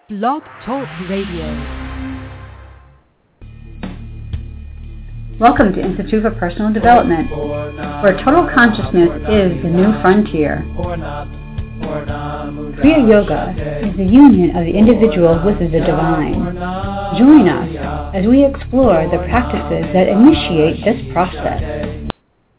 Blog Talk Radio. Welcome to Institute for Personal Development, where total consciousness is the new frontier. Kriya Yoga is the union of the individual with the divine. Join us as we explore the practices that initiate this process.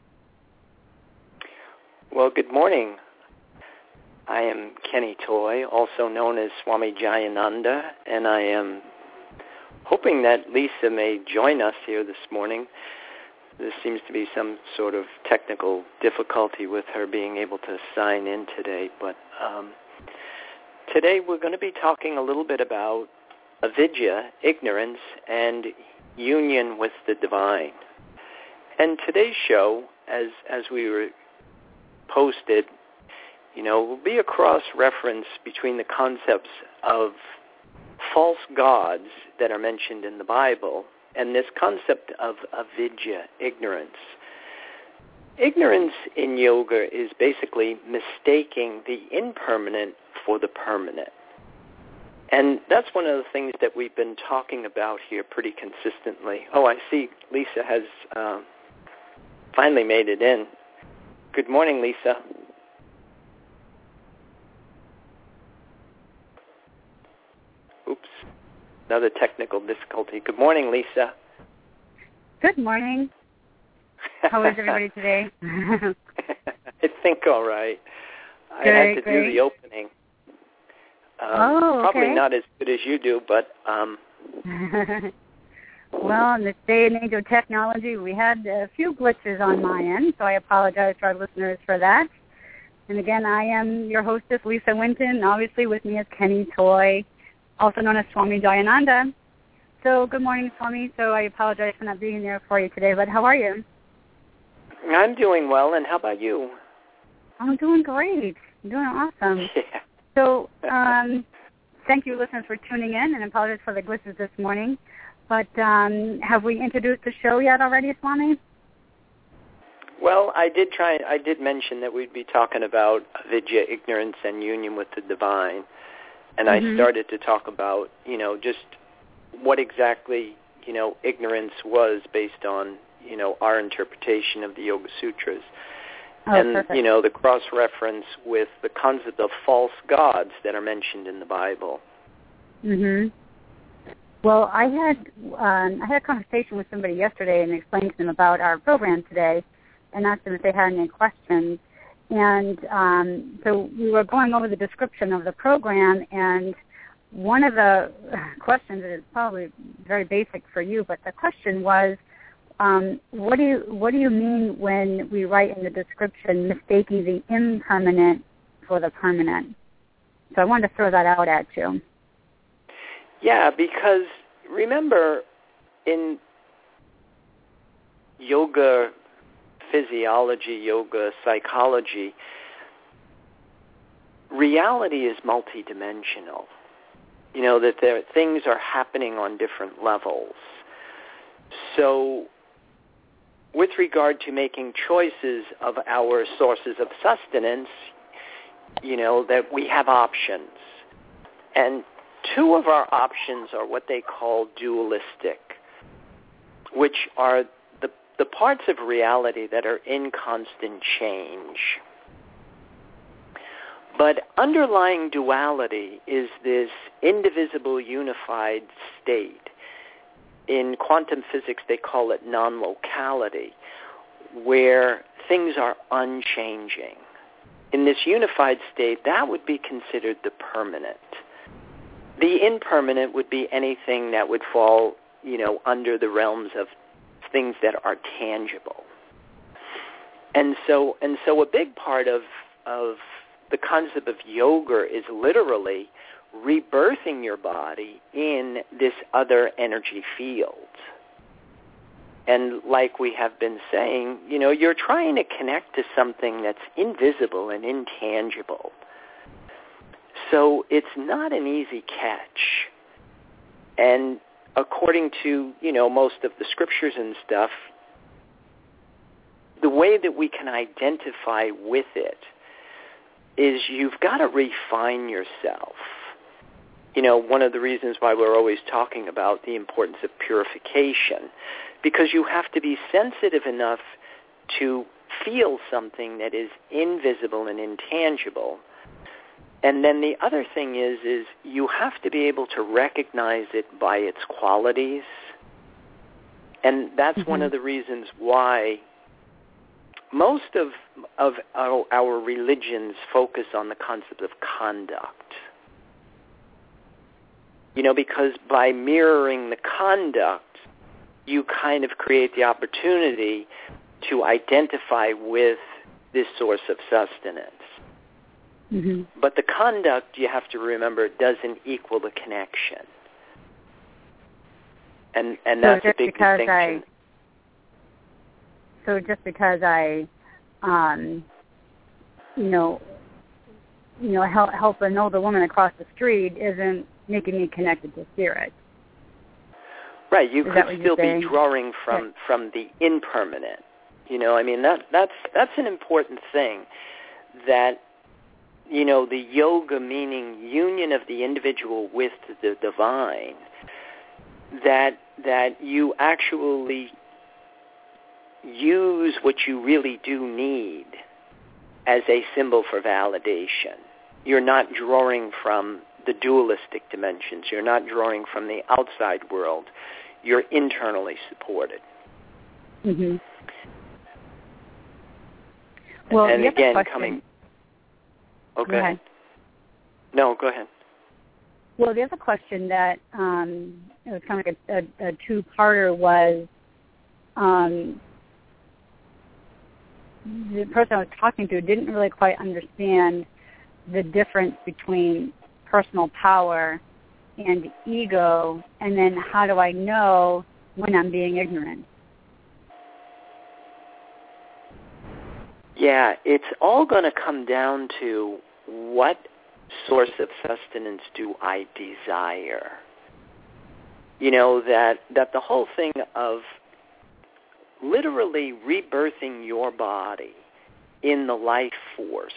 Well, good morning. I am Kenny Toy, also known as Swami Jayananda, and I am hoping that Lisa may join us here this morning. There seems to be some sort of technical difficulty with her being able to sign in today, but today we're going to be talking a little bit about avidya, ignorance, and union with the divine. And today's show, as we were posted, will be a cross-reference between the concepts of false gods that are mentioned in the Bible and this concept of avidya, ignorance. Ignorance in yoga is basically mistaking the impermanent for the permanent. And that's one of the things that we've been talking about here pretty consistently. Oh, I see Lisa has finally made it in. Good morning, Lisa. Oops, another technical difficulty. Good morning, Lisa. Good morning. How is everybody today? I think all right. I had to do the opening. Probably not as good as you do, but... Well, in this day and age of technology, we had a few glitches on my end, so I apologize to our listeners for that. And again, I am your hostess, Lisa Winton. Obviously, with me is Kenny Toy, also known as Swami Jayananda. So, good morning, Swami. So, I apologize for not being there for you today, but how are you? I'm doing well, and how about you? I'm doing great. I'm doing awesome. Yeah. So, thank you, listeners, for tuning in, and apologize for the glitches this morning. But have we introduced the show yet already, Swami? Well, I did mention that we'd be talking about avidya, ignorance, and union with the divine. And I started to talk about, just what exactly, ignorance was based on, our interpretation of the Yoga Sutras. And, perfect. The cross-reference with the concept of false gods that are mentioned in the Bible. Well, I had a conversation with somebody yesterday and explained to them about our program today and asked them if they had any questions. And so we were going over the description of the program, and one of the questions is probably very basic for you, but the question was, what do you mean when we write in the description mistaking the impermanent for the permanent? So I wanted to throw that out at you. Yeah, because remember, in yoga physiology, yoga psychology, reality is multidimensional. That things are happening on different levels. So with regard to making choices of our sources of sustenance, that we have options. And two of our options are what they call dualistic, which are the parts of reality that are in constant change. But underlying duality is this indivisible, unified state. In quantum physics, they call it non-locality, where things are unchanging. In this unified state, that would be considered the permanent. The impermanent would be anything that would fall, under the realms of things that are tangible. And so a big part of the concept of yoga is literally rebirthing your body in this other energy field. And like we have been saying, you're trying to connect to something that's invisible and intangible. So it's not an easy catch. And according to, most of the scriptures and stuff, the way that we can identify with it is you've got to refine yourself. one of the reasons why we're always talking about the importance of purification, because you have to be sensitive enough to feel something that is invisible and intangible. And then the other thing is you have to be able to recognize it by its qualities. And that's one of the reasons why most of our religions focus on the concept of conduct. Because by mirroring the conduct, you kind of create the opportunity to identify with this source of sustenance. Mm-hmm. But the conduct, you have to remember, doesn't equal the connection. And that's a big distinction. So just because I, help an older woman across the street isn't making me connected to spirit. Right. You could still be drawing from the impermanent. That's an important thing. That the yoga, meaning union of the individual with the divine. That you actually use what you really do need as a symbol for validation. You're not drawing from the dualistic dimensions. You're not drawing from the outside world. You're internally supported. Mm-hmm. Well, and again, coming... Oh, go ahead. No, go ahead. Well, the other question that it was kind of like a two-parter was the person I was talking to didn't really quite understand the difference between personal power and ego, and then how do I know when I'm being ignorant? Yeah, it's all going to come down to what source of sustenance do I desire? That the whole thing of literally rebirthing your body in the life force,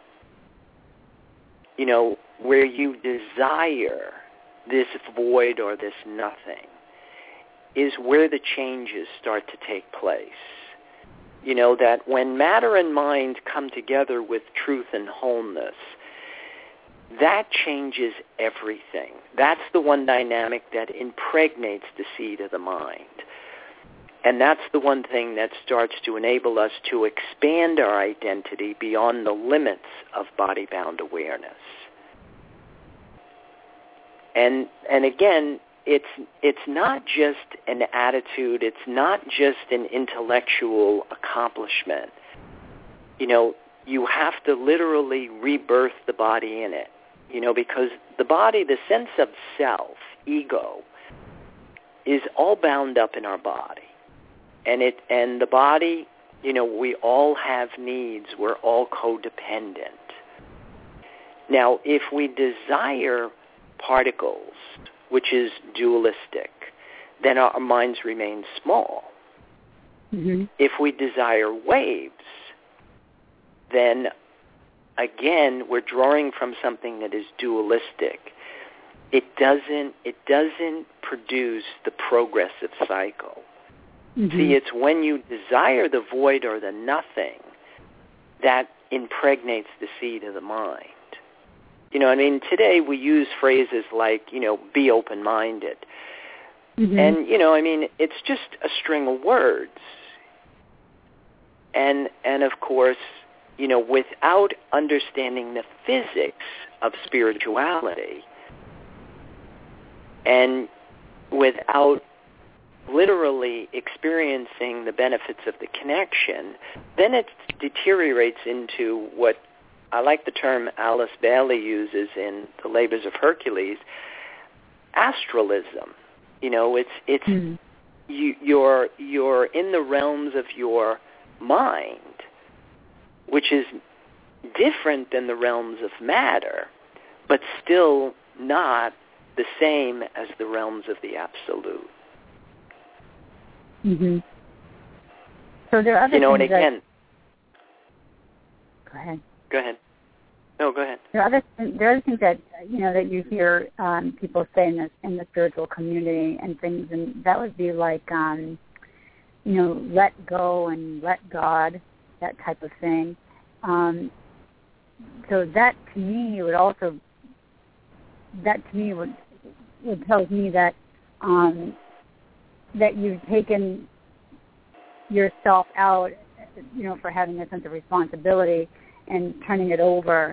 where you desire this void or this nothing, is where the changes start to take place. That when matter and mind come together with truth and wholeness, that changes everything. That's the one dynamic that impregnates the seed of the mind. And that's the one thing that starts to enable us to expand our identity beyond the limits of body-bound awareness. And again, it's not just an attitude. It's not just an intellectual accomplishment. You have to literally rebirth the body in it. Because the body, the sense of self, ego, is all bound up in our body. And the body, we all have needs. We're all codependent. Now, if we desire particles, which is dualistic, then our minds remain small. Mm-hmm. If we desire waves, then again we're drawing from something that is dualistic. It doesn't produce the progressive cycle. Mm-hmm. See, it's when you desire the void or the nothing that impregnates the seed of the mind. Today we use phrases like, be open-minded. Mm-hmm. And, it's just a string of words. And of course, without understanding the physics of spirituality and without literally experiencing the benefits of the connection, then it deteriorates into what I like the term Alice Bailey uses in The Labors of Hercules, astralism. It's mm-hmm. You're in the realms of your mind, which is different than the realms of matter, but still not the same as the realms of the absolute. Mm-hmm. So there are other things and again, Go ahead. Go ahead. No, go ahead. There are other things that that you hear people say in the spiritual community and things, and that would be like let go and let God, that type of thing. So that to me would tells me that that you've taken yourself out, for having a sense of responsibility and turning it over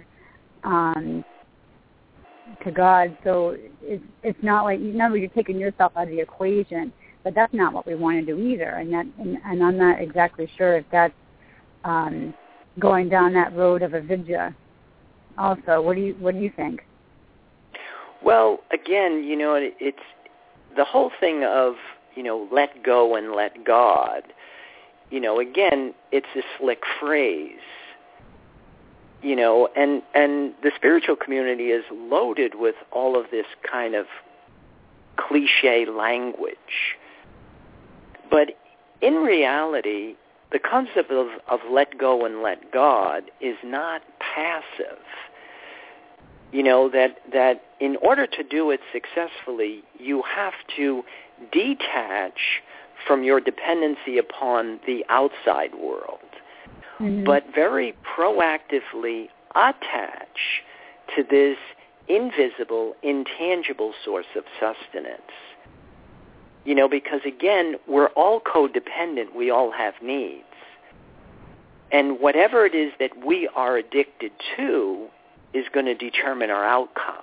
to God. So it's not like you're taking yourself out of the equation, but that's not what we want to do either. And I'm not exactly sure if that's going down that road of avidya. Also, what do you think? Well, again, it's the whole thing of let go and let God. Again, it's a slick phrase. And the spiritual community is loaded with all of this kind of cliche language. But in reality, the concept of let go and let God is not passive. That in order to do it successfully, you have to detach from your dependency upon the outside world, but very proactively attach to this invisible, intangible source of sustenance. Because again, we're all codependent. We all have needs. And whatever it is that we are addicted to is going to determine our outcome.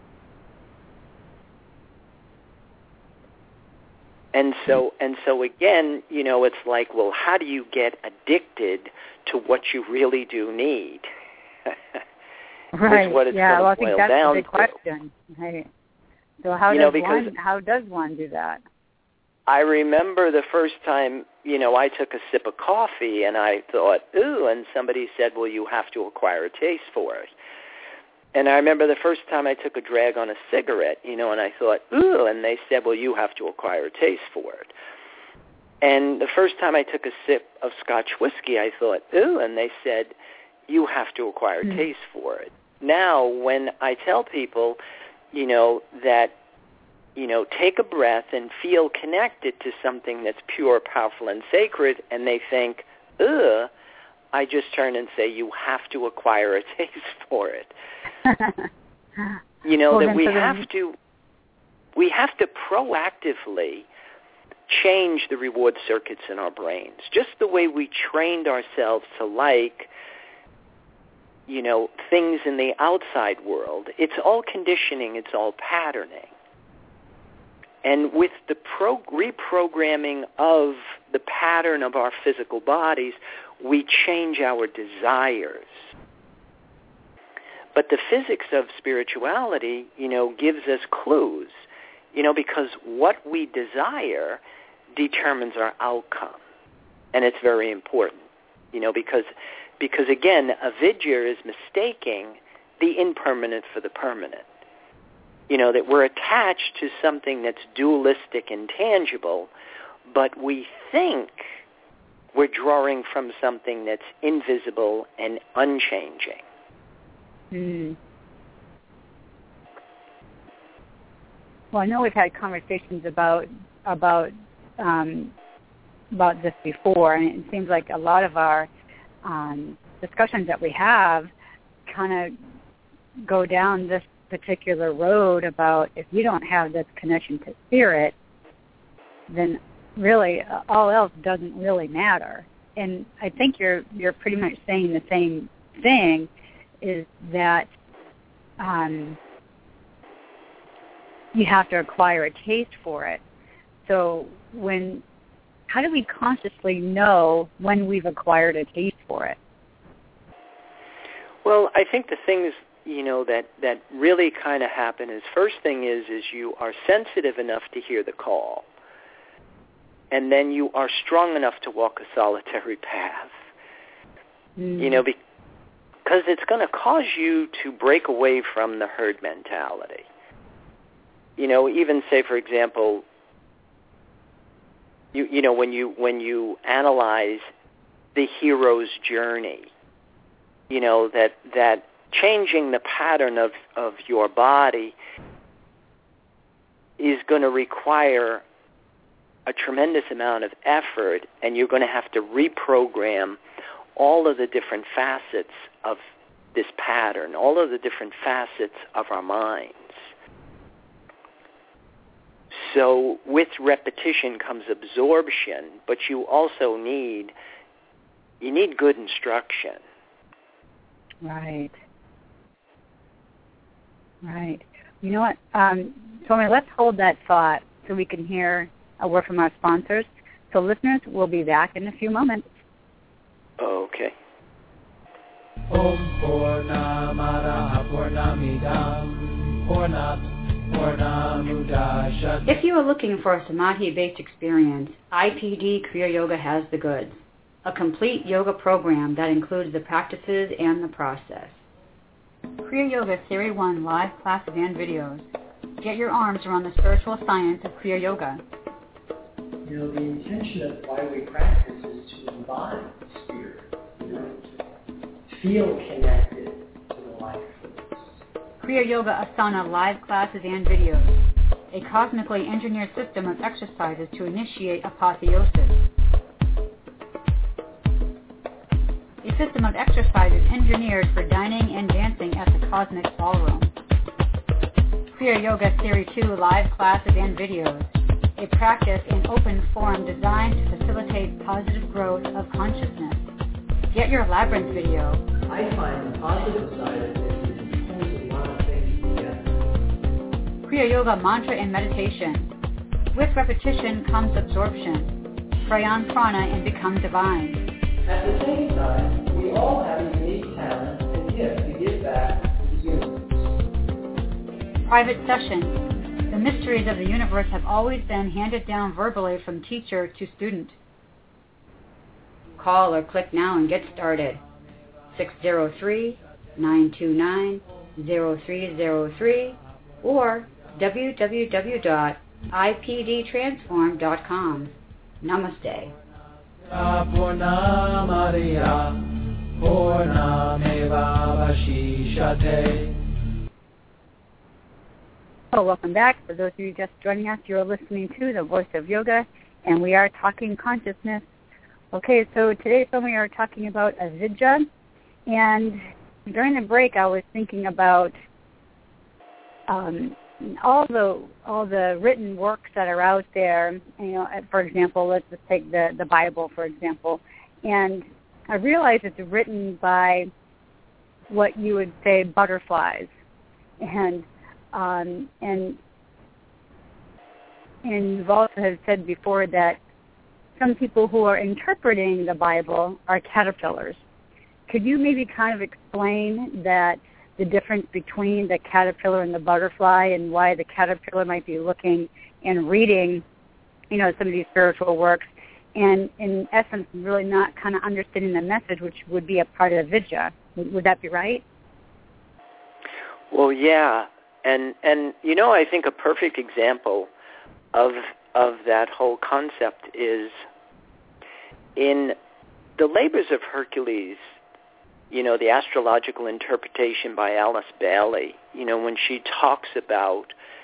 And so again, it's like, well, how do you get addicted to what you really do need? Right. Is what it's yeah. Well, I going think to boil that's down the big to. question. Right. So how does one do that? I remember the first time, I took a sip of coffee and I thought, ooh, and somebody said, well, you have to acquire a taste for it. And I remember the first time I took a drag on a cigarette, and I thought, ooh, and they said, well, you have to acquire a taste for it. And the first time I took a sip of Scotch whiskey, I thought, ooh, and they said, you have to acquire a taste for it. Now, when I tell people, that, take a breath and feel connected to something that's pure, powerful, and sacred, and they think, ugh, I just turn and say, you have to acquire a taste for it. That we have to proactively change the reward circuits in our brains, just the way we trained ourselves to like, things in the outside world. It's all conditioning. It's all patterning. And with the reprogramming of the pattern of our physical bodies, we change our desires. But the physics of spirituality, gives us clues, because what we desire determines our outcome. And it's very important, because again, avidya is mistaking the impermanent for the permanent. That we're attached to something that's dualistic and tangible, but we think we're drawing from something that's invisible and unchanging. Well, I know we've had conversations about this before, and it seems like a lot of our discussions that we have kind of go down this particular road about if you don't have this connection to spirit, then really all else doesn't really matter. And I think you're pretty much saying the same thing, is that you have to acquire a taste for it. So how do we consciously know when we've acquired a taste for it? Well, I think the things, that really kind of happen is, first thing is you are sensitive enough to hear the call. And then you are strong enough to walk a solitary path. Because it's going to cause you to break away from the herd mentality. Even say, for example, when you analyze the hero's journey, that changing the pattern of your body is going to require a tremendous amount of effort, and you're going to have to reprogram all of the different facets of this pattern, all of the different facets of our minds. So with repetition comes absorption, but you also need good instruction. Right. You know what, Tommy, let's hold that thought so we can hear a word from our sponsors. So listeners, we'll be back in a few moments. Okay. If you are looking for a Samadhi-based experience, IPD Kriya Yoga has the goods. A complete yoga program that includes the practices and the process. Kriya Yoga Theory 1 live classes and videos. Get your arms around the spiritual science of Kriya Yoga. You know, the intention of why we practice is to embody spirit, to feel connected to the life force. Kriya Yoga Asana live classes and videos. A cosmically engineered system of exercises to initiate apotheosis. A system of exercises engineered for dining and dancing at the Cosmic Ballroom. Kriya Yoga Theory 2 live classes and videos. A practice and open forum designed to facilitate positive growth of consciousness. Get your Labyrinth video. I find the positive side of it is pulls a lot of things together. Kriya Yoga Mantra and Meditation. With repetition comes absorption. Pray on prana and become divine. At the same time, we all have a unique talent and gift to give back to the universe. Private sessions. The mysteries of the universe have always been handed down verbally from teacher to student. Call or click now and get started. 603-929-0303 or www.ipdtransform.com. Namaste. Hello, welcome back. For those of you just joining us, you're listening to The Voice of Yoga, and we are talking consciousness. Okay, so today we are talking about avidya, and during the break I was thinking about all the written works that are out there. You know, for example, let's just take the Bible, for example, and I realize it's written by what you would say butterflies, and you've also have said before that some people who are interpreting the Bible are caterpillars. Could you maybe kind of explain that the difference between the caterpillar and the butterfly, and why the caterpillar might be looking and reading, you know, some of these spiritual works, and in essence really not kind of understanding the message, which would be a part of avidya? Would that be right? Well, yeah. And you know, I think a perfect example of that whole concept is in the Labors of Hercules, you know, the astrological interpretation by Alice Bailey, you know, when she talks about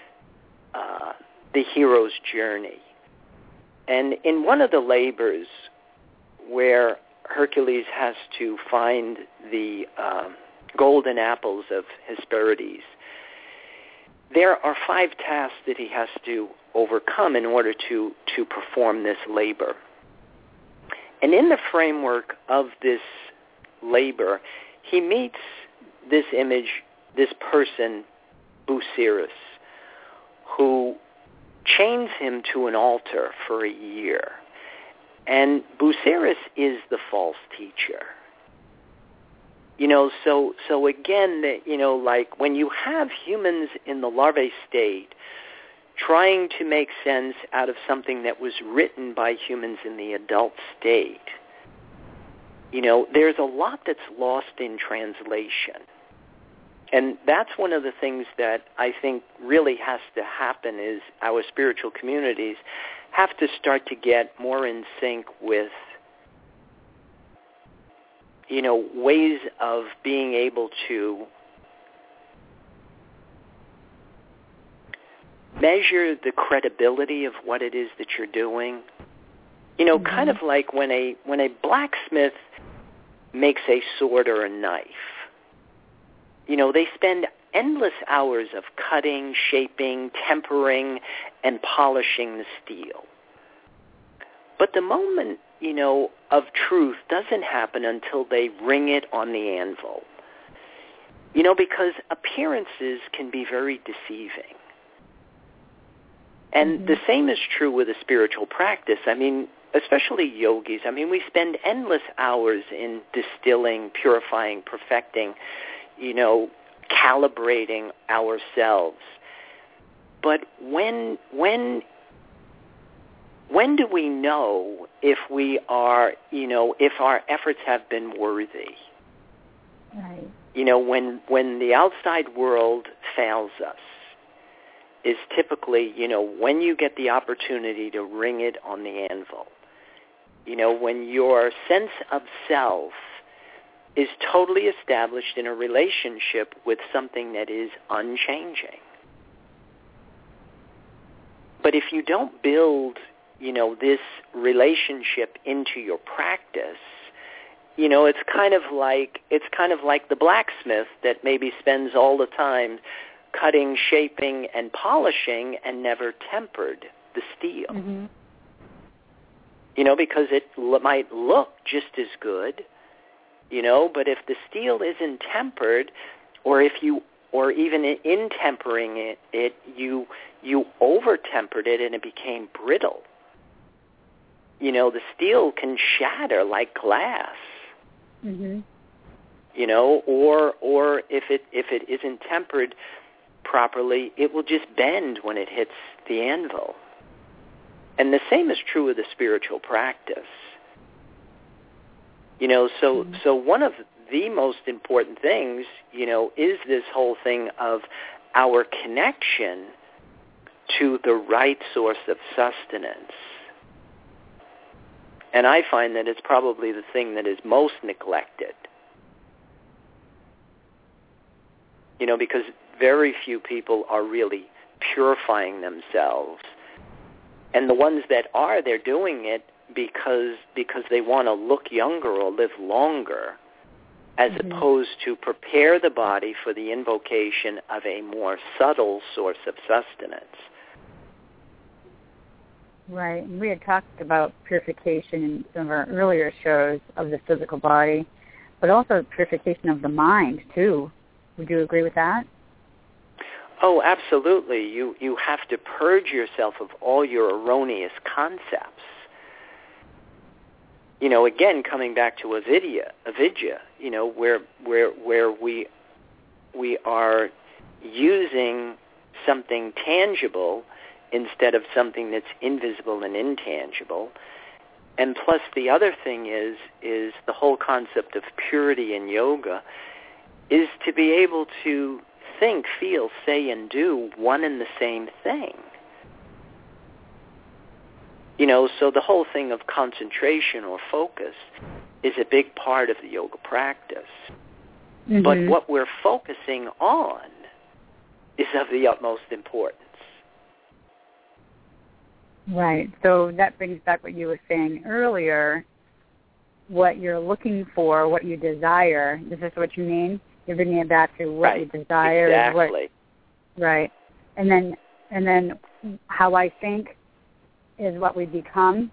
the hero's journey. And in one of the labors where Hercules has to find the golden apples of Hesperides, there are 5 tasks that he has to overcome in order to perform this labor. And in the framework of this labor, he meets this image, this person, Busiris, who chains him to an altar for a year. And Busiris is the false teacher. You know, so again, you know, like when you have humans in the larvae state trying to make sense out of something that was written by humans in the adult state, you know, there's a lot that's lost in translation. And that's one of the things that I think really has to happen, is our spiritual communities have to start to get more in sync with ways of being able to measure the credibility of what it is that you're doing. Kind of like when a blacksmith makes a sword or a knife. They spend endless hours of cutting, shaping, tempering, and polishing the steel. But the moment, of truth doesn't happen until they ring it on the anvil. Because appearances can be very deceiving. And the same is true with a spiritual practice. Especially yogis. We spend endless hours in distilling, purifying, perfecting, calibrating ourselves. But when do we know if we are, if our efforts have been worthy? Right. When the outside world fails us is typically, when you get the opportunity to ring it on the anvil. When your sense of self is totally established in a relationship with something that is unchanging. But if you don't build, this relationship into your practice, it's kind of like the blacksmith that maybe spends all the time cutting, shaping, and polishing and never tempered the steel. Mm-hmm. Because it might look just as good, but if the steel isn't tempered, or even in tempering it, you over-tempered it and it became brittle. The steel can shatter like glass. Mm-hmm. Or if it isn't tempered properly, it will just bend when it hits the anvil. And the same is true with the spiritual practice. So one of the most important things, is this whole thing of our connection to the right source of sustenance. And I find that it's probably the thing that is most neglected. Because very few people are really purifying themselves. And the ones that are, they're doing it because they want to look younger or live longer, as opposed to prepare the body for the invocation of a more subtle source of sustenance. Right. And we had talked about purification in some of our earlier shows of the physical body, but also purification of the mind, too. Would you agree with that? Oh, absolutely. You have to purge yourself of all your erroneous concepts. Again, coming back to avidya, where we are using something tangible instead of something that's invisible and intangible. And plus the other thing is the whole concept of purity in yoga is to be able to think, feel, say, and do one and the same thing. So the whole thing of concentration or focus is a big part of the yoga practice. Mm-hmm. But what we're focusing on is of the utmost importance. Right. So that brings back what you were saying earlier, what you're looking for, what you desire. Is this what you mean? You're bringing it back to what you desire. Exactly. Right. And then how I think is what we become.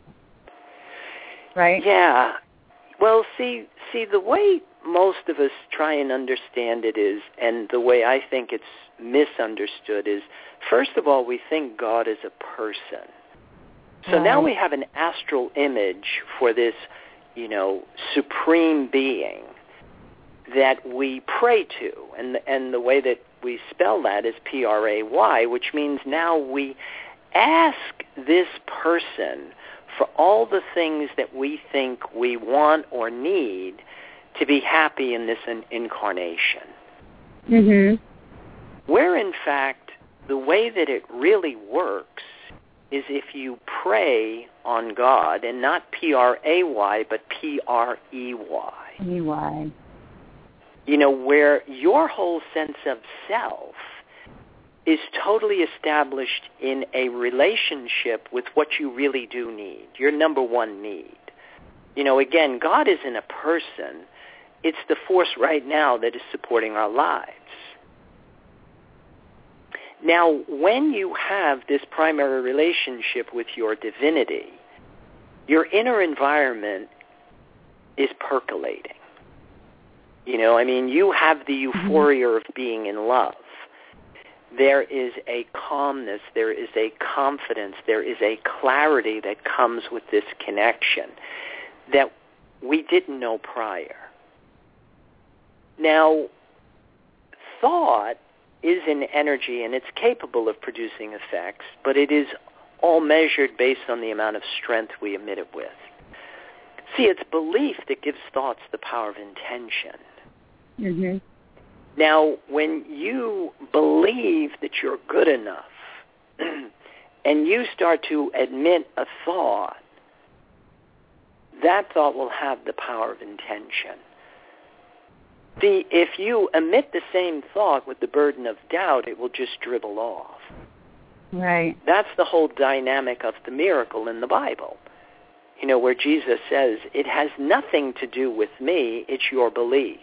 Right? Yeah. Well, see, the way most of us try and understand it is, and the way I think it's misunderstood is, first of all, we think God is a person. So now we have an astral image for this, supreme being that we pray to. And the way that we spell that is P-R-A-Y, which means now we ask this person for all the things that we think we want or need to be happy in this incarnation. Mm-hmm. Where, in fact, the way that it really works is if you pray on God, and not P-R-A-Y, but P-R-E-Y. Me why? Where your whole sense of self is totally established in a relationship with what you really do need, your number one need. Again, God isn't a person. It's the force right now that is supporting our lives. Now, when you have this primary relationship with your divinity, your inner environment is percolating. You have the euphoria of being in love. There is a calmness, there is a confidence, there is a clarity that comes with this connection that we didn't know prior. Now, thought is an energy and it's capable of producing effects, but it is all measured based on the amount of strength we emit it with. See, it's belief that gives thoughts the power of intention. Mm-hmm. Now, when you believe that you're good enough and you start to admit a thought, that thought will have the power of intention. See, if you emit the same thought with the burden of doubt, it will just dribble off. Right. That's the whole dynamic of the miracle in the Bible. Where Jesus says, it has nothing to do with me, it's your belief.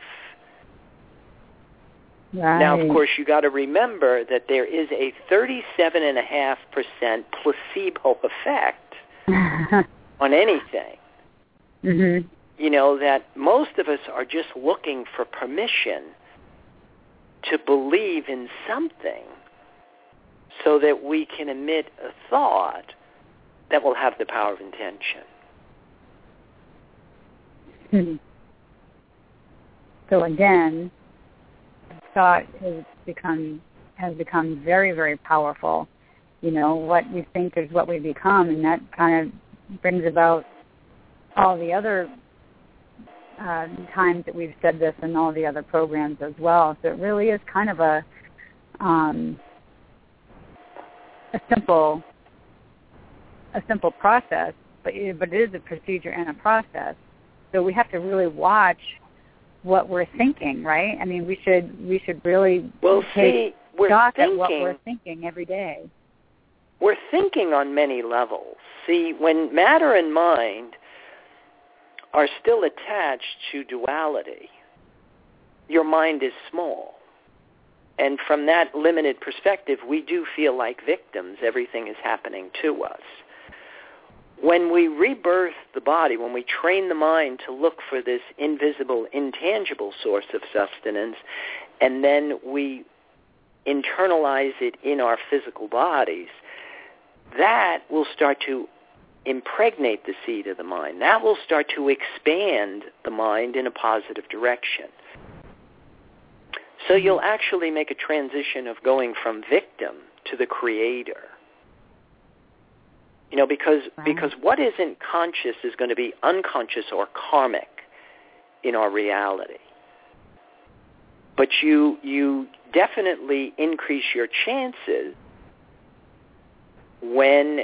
Right. Now, of course, you got to remember that there is a 37.5% placebo effect on anything. Mm-hmm. That most of us are just looking for permission to believe in something so that we can emit a thought that will have the power of intention. Mm-hmm. So again, thought has become very, very powerful. What we think is what we become, and that kind of brings about all the other times that we've said this in all the other programs as well. So it really is kind of a simple process, but it is a procedure and a process. So we have to really watch what we're thinking, right? we should really take stock at what we're thinking every day. We're thinking on many levels. See, when matter and mind are still attached to duality, your mind is small. And from that limited perspective, we do feel like victims. Everything is happening to us. When we rebirth the body, when we train the mind to look for this invisible, intangible source of sustenance, and then we internalize it in our physical bodies, that will start to impregnate the seed of the mind. That will start to expand the mind in a positive direction. So you'll actually make a transition of going from victim to the creator. Because what isn't conscious is going to be unconscious or karmic in our reality. But you definitely increase your chances when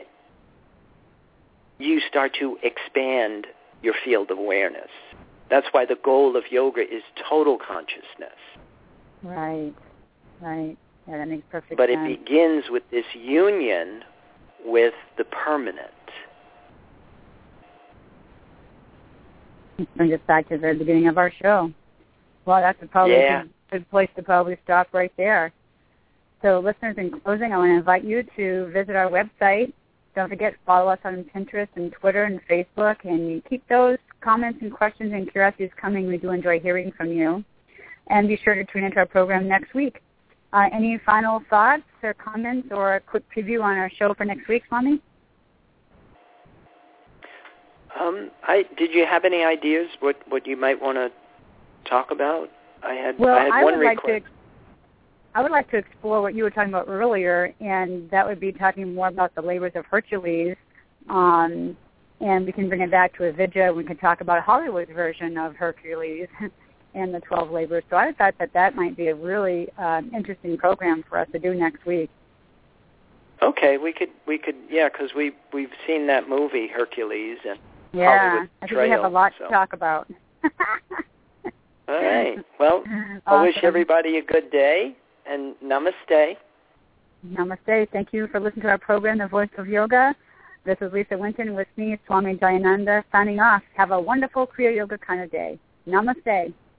you start to expand your field of awareness. That's why the goal of yoga is total consciousness. Right. Yeah, that makes perfect sense. But it begins with this union with the permanent. Brings us back to the beginning of our show. Well, that's probably a good place to probably stop right there. So listeners, in closing, I want to invite you to visit our website. Don't forget, follow us on Pinterest and Twitter and Facebook, and keep those comments and questions and curiosities coming. We do enjoy hearing from you. And be sure to tune into our program next week. Any final thoughts or comments or a quick preview on our show for next week, Swami? Did you have any ideas what you might want to talk about? I had one request. I would like to explore what you were talking about earlier, and that would be talking more about the labors of Hercules. And we can bring it back to Avidya. We can talk about Hollywood's version of Hercules and the 12 labors. So I thought that might be a really interesting program for us to do next week. Okay, we could, because we've seen that movie Hercules and yeah, Hollywood I think we have a lot to talk about. All right. Well, I wish everybody a good day, and namaste. Namaste. Thank you for listening to our program, The Voice of Yoga. This is Lisa Winton with me, Swami Jayananda, signing off. Have a wonderful Kriya Yoga kind of day. Namaste.